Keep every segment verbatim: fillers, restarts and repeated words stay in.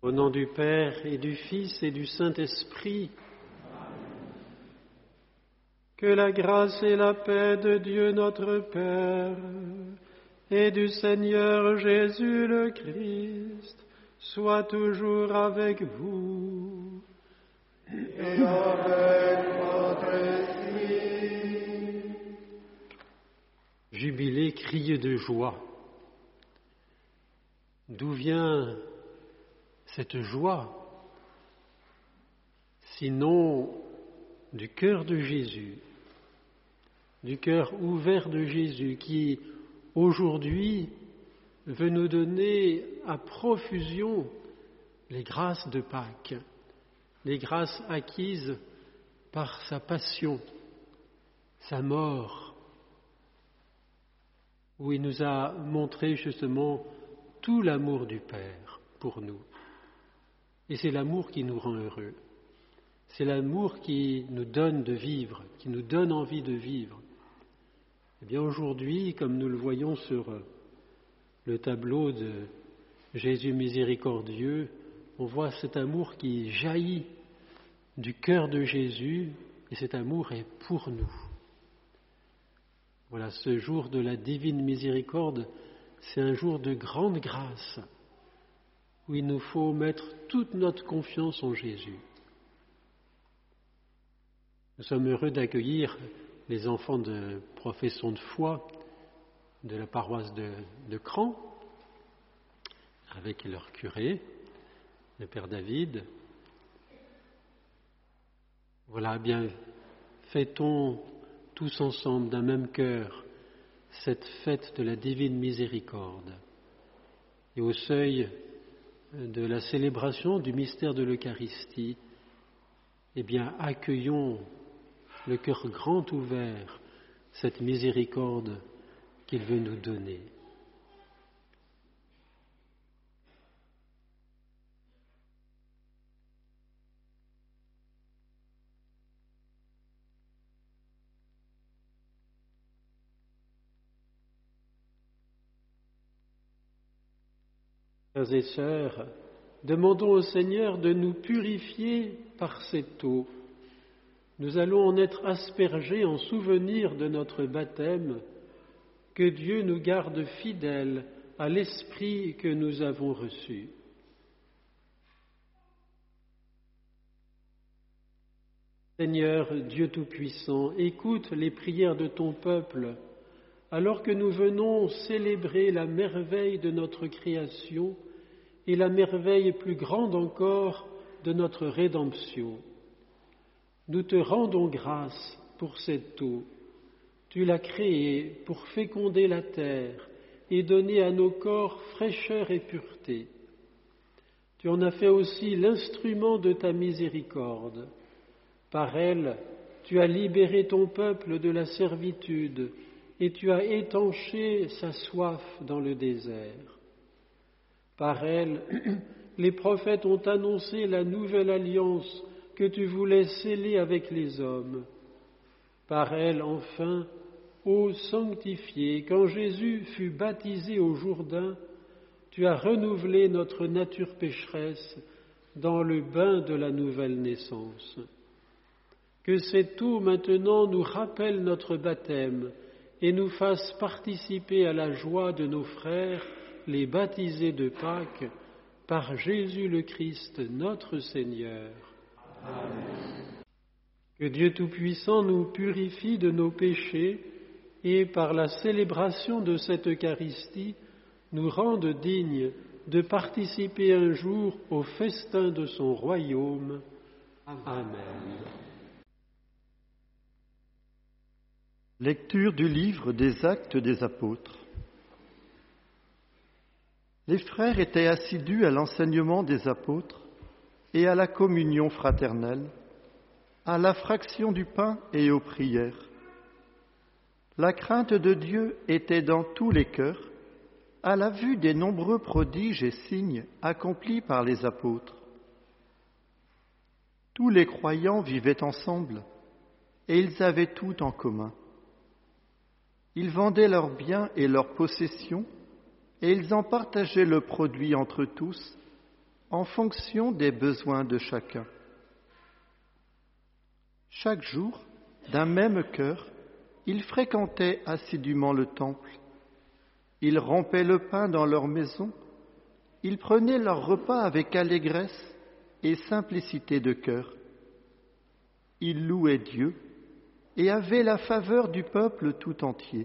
Au nom du Père et du Fils et du Saint-Esprit, que la grâce et la paix de Dieu notre Père et du Seigneur Jésus le Christ soient toujours avec vous. Et avec votre esprit. Jubilé, criez de joie. D'où vient cette joie, sinon du cœur de Jésus, du cœur ouvert de Jésus qui, aujourd'hui, veut nous donner à profusion les grâces de Pâques, les grâces acquises par sa passion, sa mort, où il nous a montré justement tout l'amour du Père pour nous. Et c'est l'amour qui nous rend heureux. C'est l'amour qui nous donne de vivre, qui nous donne envie de vivre. Eh bien aujourd'hui, comme nous le voyons sur le tableau de Jésus miséricordieux, on voit cet amour qui jaillit du cœur de Jésus, et cet amour est pour nous. Voilà, ce jour de la divine miséricorde, c'est un jour de grande grâce, où il nous faut mettre toute notre confiance en Jésus. Nous sommes heureux d'accueillir les enfants de profession de foi de la paroisse de, de Cran, avec leur curé, le Père David. Voilà, bien, fêtons tous ensemble d'un même cœur cette fête de la divine miséricorde. Et au seuil de la célébration du mystère de l'Eucharistie, eh bien, accueillons le cœur grand ouvert cette miséricorde qu'il veut nous donner. Frères et sœurs, demandons au Seigneur de nous purifier par cette eau. Nous allons en être aspergés en souvenir de notre baptême. Que Dieu nous garde fidèles à l'Esprit que nous avons reçu. Seigneur Dieu Tout-Puissant, écoute les prières de ton peuple, alors que nous venons célébrer la merveille de notre création et la merveille plus grande encore de notre rédemption. Nous te rendons grâce pour cette eau. Tu l'as créée pour féconder la terre et donner à nos corps fraîcheur et pureté. Tu en as fait aussi l'instrument de ta miséricorde. Par elle, tu as libéré ton peuple de la servitude et tu as étanché sa soif dans le désert. Par elle, les prophètes ont annoncé la nouvelle alliance que tu voulais sceller avec les hommes. Par elle, enfin, ô sanctifié, quand Jésus fut baptisé au Jourdain, tu as renouvelé notre nature pécheresse dans le bain de la nouvelle naissance. Que cette eau maintenant nous rappelle notre baptême et nous fasse participer à la joie de nos frères, les baptisés de Pâques, par Jésus le Christ, notre Seigneur. Amen. Que Dieu Tout-Puissant nous purifie de nos péchés et par la célébration de cette Eucharistie nous rende dignes de participer un jour au festin de son royaume. Amen. Lecture du livre des Actes des Apôtres. Les frères étaient assidus à l'enseignement des apôtres et à la communion fraternelle, à la fraction du pain et aux prières. La crainte de Dieu était dans tous les cœurs, à la vue des nombreux prodiges et signes accomplis par les apôtres. Tous les croyants vivaient ensemble et ils avaient tout en commun. Ils vendaient leurs biens et leurs possessions et ils en partageaient le produit entre tous, en fonction des besoins de chacun. Chaque jour, d'un même cœur, ils fréquentaient assidûment le temple. Ils rompaient le pain dans leur maison. Ils prenaient leur repas avec allégresse et simplicité de cœur. Ils louaient Dieu et avaient la faveur du peuple tout entier.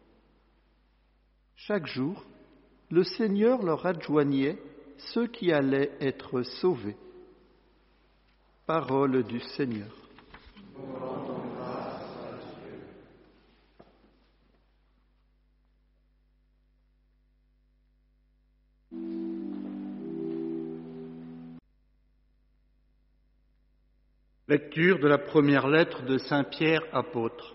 Chaque jour, le Seigneur leur adjoignait ceux qui allaient être sauvés. Parole du Seigneur. Lecture de la première lettre de saint Pierre apôtre.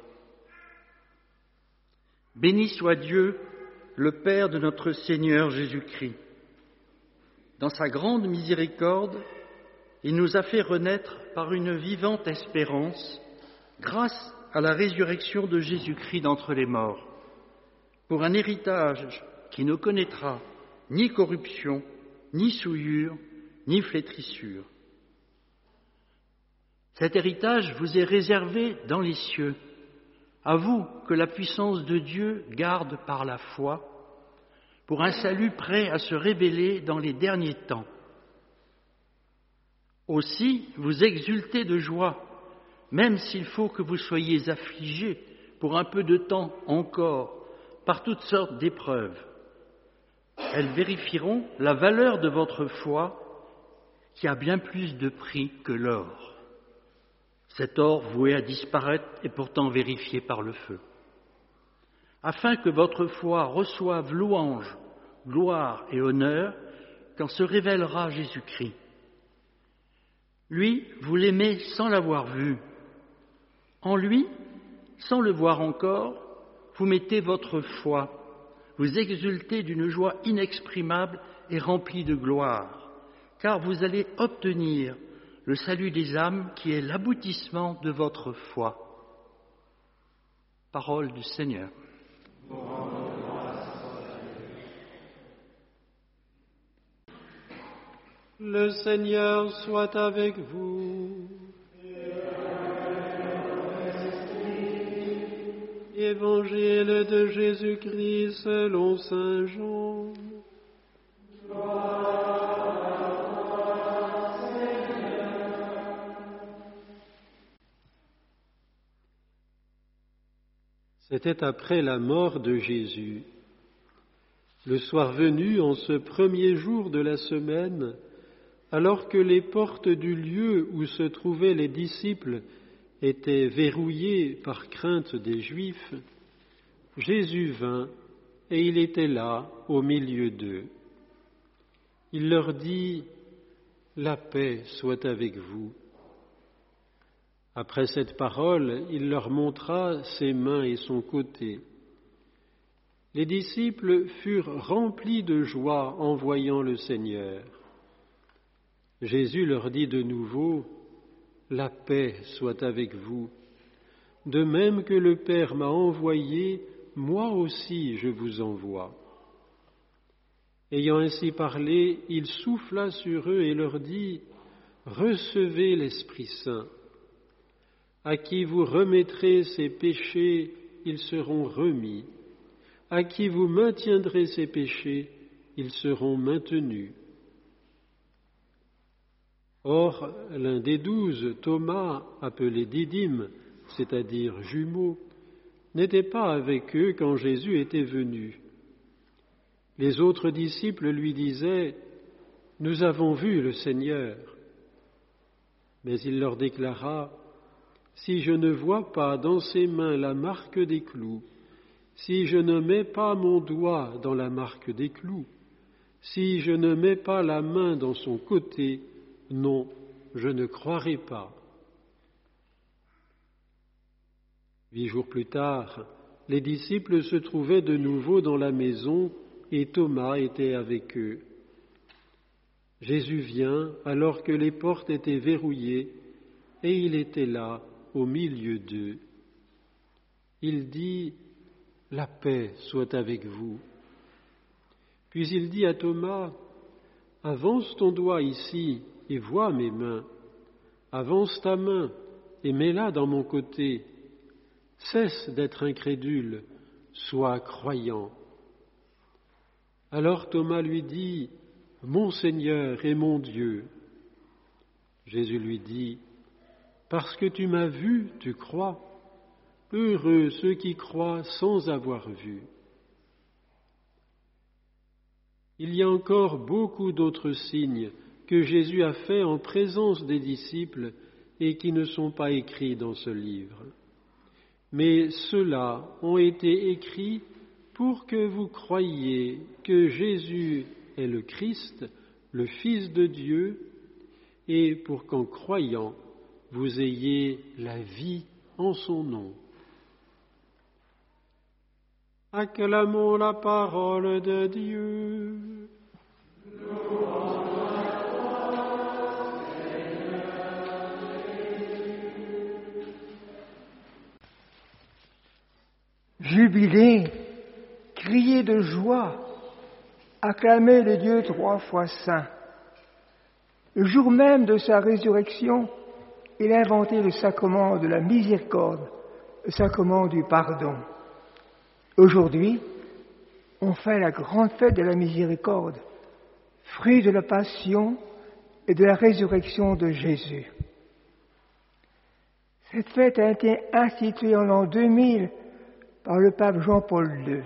Béni soit Dieu, le Père de notre Seigneur Jésus-Christ. Dans sa grande miséricorde, il nous a fait renaître par une vivante espérance, grâce à la résurrection de Jésus-Christ d'entre les morts, pour un héritage qui ne connaîtra ni corruption, ni souillure, ni flétrissure. Cet héritage vous est réservé dans les cieux, à vous que la puissance de Dieu garde par la foi, pour un salut prêt à se révéler dans les derniers temps. Aussi, vous exultez de joie, même s'il faut que vous soyez affligés pour un peu de temps encore, par toutes sortes d'épreuves. Elles vérifieront la valeur de votre foi, qui a bien plus de prix que l'or. Cet or voué à disparaître est pourtant vérifié par le feu. Afin que votre foi reçoive louange, gloire et honneur quand se révélera Jésus-Christ. Lui, vous l'aimez sans l'avoir vu. En lui, sans le voir encore, vous mettez votre foi. Vous exultez d'une joie inexprimable et remplie de gloire, car vous allez obtenir le salut des âmes qui est l'aboutissement de votre foi. Parole du Seigneur. Le Seigneur soit avec vous. Évangile de Jésus-Christ selon saint Jean. C'était après la mort de Jésus. Le soir venu, en ce premier jour de la semaine, alors que les portes du lieu où se trouvaient les disciples étaient verrouillées par crainte des Juifs, Jésus vint et il était là, au milieu d'eux. Il leur dit « La paix soit avec vous ». Après cette parole, il leur montra ses mains et son côté. Les disciples furent remplis de joie en voyant le Seigneur. Jésus leur dit de nouveau, « La paix soit avec vous. De même que le Père m'a envoyé, moi aussi je vous envoie. » Ayant ainsi parlé, il souffla sur eux et leur dit, « Recevez l'Esprit Saint. À qui vous remettrez ses péchés, ils seront remis. À qui vous maintiendrez ses péchés, ils seront maintenus. » Or, l'un des douze, Thomas, appelé Didyme, c'est-à-dire jumeau, n'était pas avec eux quand Jésus était venu. Les autres disciples lui disaient, « Nous avons vu le Seigneur. » Mais il leur déclara, « Si je ne vois pas dans ses mains la marque des clous, si je ne mets pas mon doigt dans la marque des clous, si je ne mets pas la main dans son côté, non, je ne croirai pas. » Huit jours plus tard, les disciples se trouvaient de nouveau dans la maison et Thomas était avec eux. Jésus vient alors que les portes étaient verrouillées et il était là au milieu d'eux. Il dit, « La paix soit avec vous. » Puis il dit à Thomas, « avance ton doigt ici et vois mes mains. Avance ta main et mets-la dans mon côté. Cesse d'être incrédule, sois croyant. » Alors Thomas lui dit, « Mon Seigneur et mon Dieu. » Jésus lui dit, « Parce que tu m'as vu, tu crois. Heureux ceux qui croient sans avoir vu. » Il y a encore beaucoup d'autres signes que Jésus a faits en présence des disciples et qui ne sont pas écrits dans ce livre. Mais ceux-là ont été écrits pour que vous croyiez que Jésus est le Christ, le Fils de Dieu, et pour qu'en croyant, vous ayez la vie en son nom. Acclamons la parole de Dieu. Jubilez, criez de joie, acclamez le Dieu trois fois saint. Le jour même de sa résurrection, il a inventé le sacrement de la miséricorde, le sacrement du pardon. Aujourd'hui, on fait la grande fête de la miséricorde, fruit de la passion et de la résurrection de Jésus. Cette fête a été instituée en l'an deux mille par le pape Jean-Paul deux.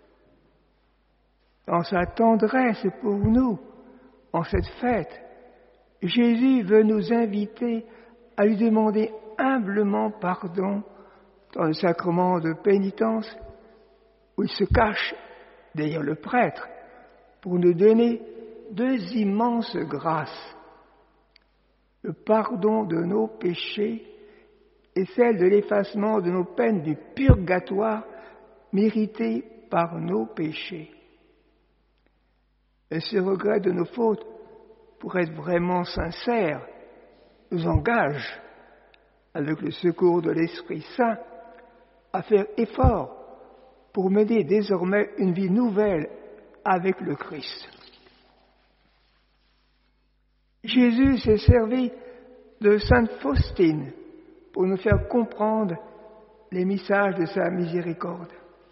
Dans sa tendresse pour nous, en cette fête, Jésus veut nous inviter à lui demander humblement pardon dans le sacrement de pénitence où il se cache derrière le prêtre pour nous donner deux immenses grâces, le pardon de nos péchés et celle de l'effacement de nos peines du purgatoire méritées par nos péchés. Et ce regret de nos fautes, pour être vraiment sincère, nous engage, avec le secours de l'Esprit Saint, à faire effort pour mener désormais une vie nouvelle avec le Christ. Jésus s'est servi de Sainte Faustine pour nous faire comprendre les messages de sa miséricorde.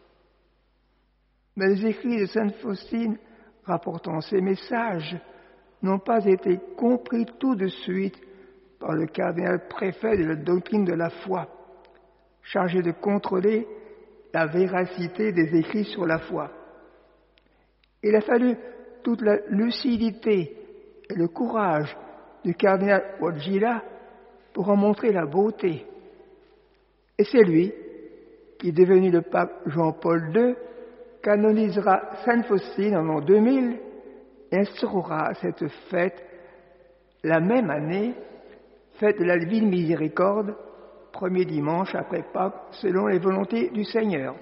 Mais les écrits de Sainte Faustine rapportant ces messages n'ont pas été compris tout de suite par le cardinal préfet de la doctrine de la foi, chargé de contrôler la véracité des écrits sur la foi. Il a fallu toute la lucidité et le courage du cardinal Wojtyła pour en montrer la beauté. Et c'est lui qui, devenu le pape Jean-Paul deux, canonisera Sainte Faustine en l'an deux mille et instaurera cette fête la même année, fête de la Divine Miséricorde, premier dimanche après Pâques, selon les volontés du Seigneur.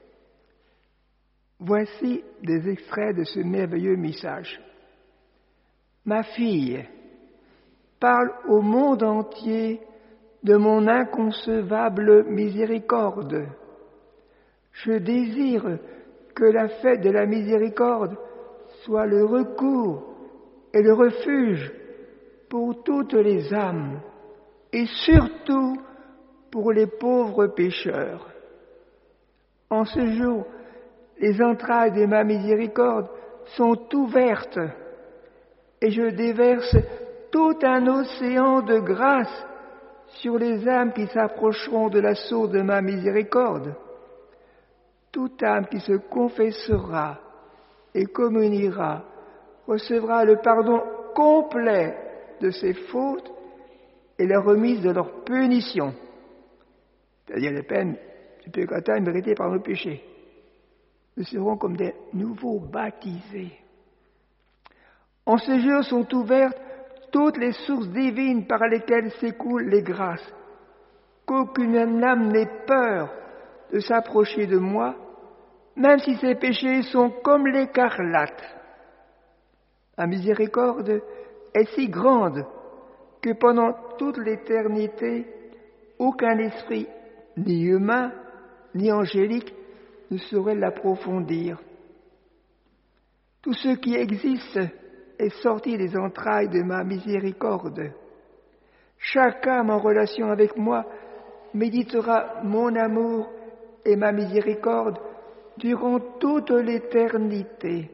Voici des extraits de ce merveilleux message. Ma fille, parle au monde entier de mon inconcevable miséricorde. Je désire que la fête de la miséricorde soit le recours et le refuge pour toutes les âmes et surtout pour les pauvres pécheurs. En ce jour, les entrailles de ma miséricorde sont ouvertes et je déverse tout un océan de grâce sur les âmes qui s'approcheront de la source de ma miséricorde. Toute âme qui se confessera et communiera recevra le pardon complet de ses fautes et la remise de leur punition, c'est-à-dire les peines du purgatoire méritées par nos péchés. Nous serons comme des nouveaux baptisés. En ce jour sont ouvertes toutes les sources divines par lesquelles s'écoulent les grâces. Qu'aucune âme n'ait peur de s'approcher de moi, même si ses péchés sont comme l'écarlate. La miséricorde est si grande que pendant toute l'éternité, aucun esprit, ni humain, ni angélique, ne saurait l'approfondir. Tout ce qui existe est sorti des entrailles de ma miséricorde. Chaque âme en relation avec moi méditera mon amour et ma miséricorde durant toute l'éternité.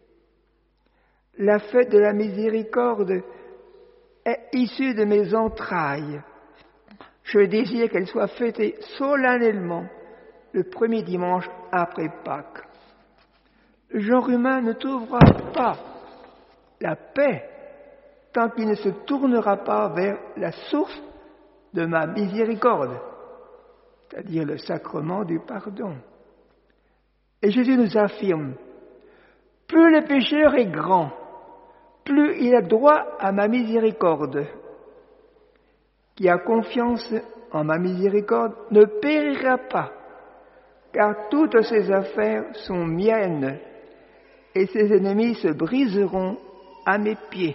La fête de la miséricorde est issue de mes entrailles. Je désire qu'elle soit fêtée solennellement le premier dimanche après Pâques. Le genre humain ne trouvera pas la paix tant qu'il ne se tournera pas vers la source de ma miséricorde, c'est-à-dire le sacrement du pardon. Et Jésus nous affirme, plus le pécheur est grand, plus il a droit à ma miséricorde. Qui a confiance en ma miséricorde ne périra pas, car toutes ses affaires sont miennes, et ses ennemis se briseront à mes pieds.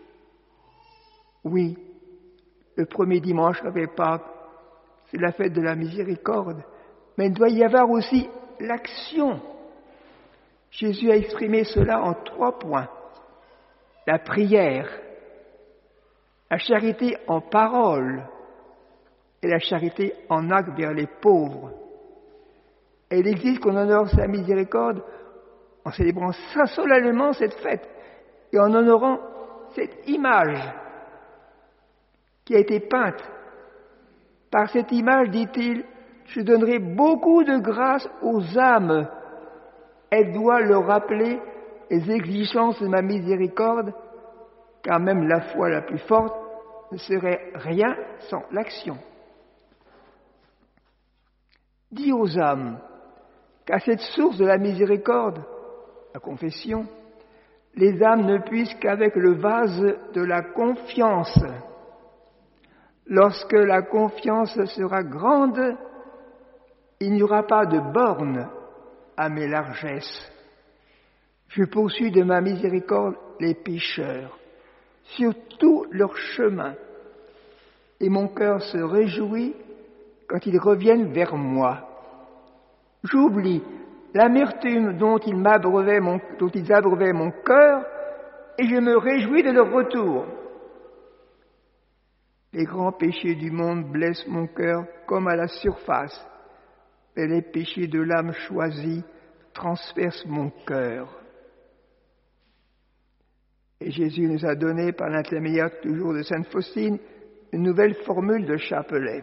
Oui, le premier dimanche après Pâques, c'est la fête de la miséricorde, mais il doit y avoir aussi l'action. Jésus a exprimé cela en trois points. La prière, la charité en parole et la charité en acte vers les pauvres. Et il existe qu'on honore sa miséricorde en célébrant solennellement cette fête et en honorant cette image qui a été peinte. Par cette image, dit-il, je donnerai beaucoup de grâce aux âmes. Elle doit leur rappeler les exigences de ma miséricorde, car même la foi la plus forte ne serait rien sans l'action. Dis aux âmes qu'à cette source de la miséricorde, la confession, les âmes ne puissent qu'avec le vase de la confiance. Lorsque la confiance sera grande, il n'y aura pas de borne à mes largesses. Je poursuis de ma miséricorde les pécheurs sur tout leur chemin, et mon cœur se réjouit quand ils reviennent vers moi. J'oublie l'amertume dont ils m'abreuvaient mon, dont ils abreuvaient mon cœur, et je me réjouis de leur retour. Les grands péchés du monde blessent mon cœur comme à la surface, et les péchés de l'âme choisie transpercent mon cœur. Et Jésus nous a donné, par l'intermédiaire toujours de Sainte Faustine, une nouvelle formule de chapelet.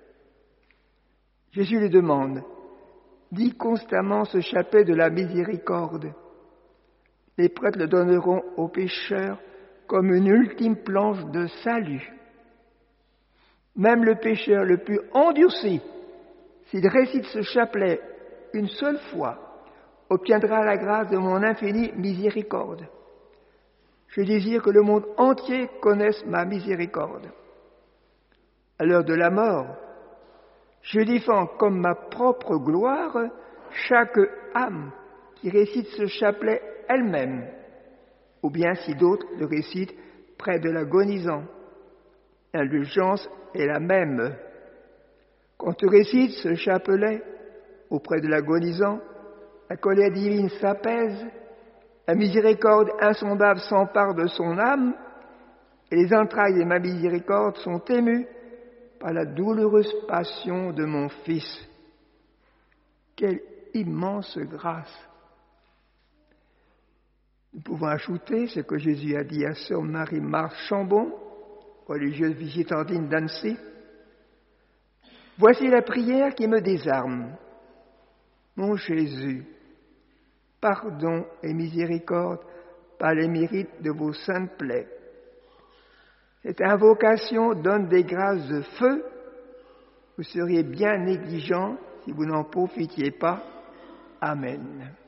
Jésus lui demande, dis constamment ce chapelet de la miséricorde. Les prêtres le donneront aux pécheurs comme une ultime planche de salut. Même le pécheur le plus endurci, s'il récite ce chapelet une seule fois, obtiendra la grâce de mon infinie miséricorde. Je désire que le monde entier connaisse ma miséricorde. À l'heure de la mort, je défends comme ma propre gloire chaque âme qui récite ce chapelet elle-même, ou bien si d'autres le récitent près de l'agonisant. L'indulgence est la même. Quand tu récites ce chapelet auprès de l'agonisant, la colère divine s'apaise, la miséricorde insondable s'empare de son âme, et les entrailles de ma miséricorde sont émues par la douloureuse passion de mon Fils. Quelle immense grâce! Nous pouvons ajouter ce que Jésus a dit à sœur Marie-Marthe Chambon, religieuse visitandine d'Annecy. Voici la prière qui me désarme. Mon Jésus, pardon et miséricorde par les mérites de vos saintes plaies. Cette invocation donne des grâces de feu. Vous seriez bien négligent si vous n'en profitiez pas. Amen.